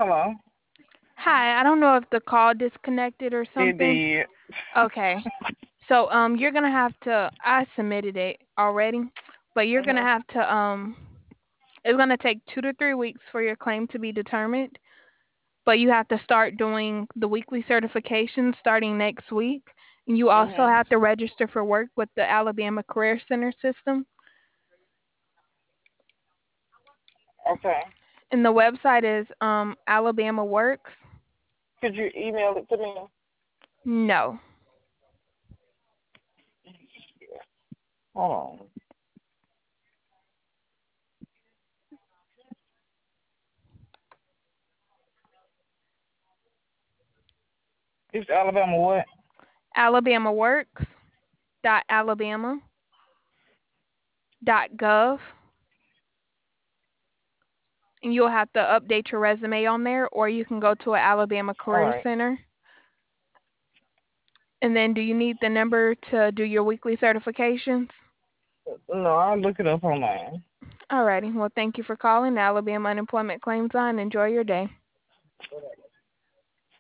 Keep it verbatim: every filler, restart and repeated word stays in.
Hello. Hi, I don't know if the call disconnected or It something. did. Okay. So um you're gonna have to I submitted it already, but you're gonna Mhm. have to um it's gonna take two to three weeks for your claim to be determined, but you have to start doing the weekly certification starting next week. And you also Mhm. have to register for work with the Alabama Career Center system. Okay. And the website is um Alabama Works. Could you email it to me? No. Hold on. It's Alabama what? Alabama Works dot alabama dot gov, and you'll have to update your resume on there, or you can go to an Alabama All Career right. Center. And then, do you need the number to do your weekly certifications? No, I'll look it up online. Alrighty. Well, thank you for calling the Alabama Unemployment Claims Line. Enjoy your day.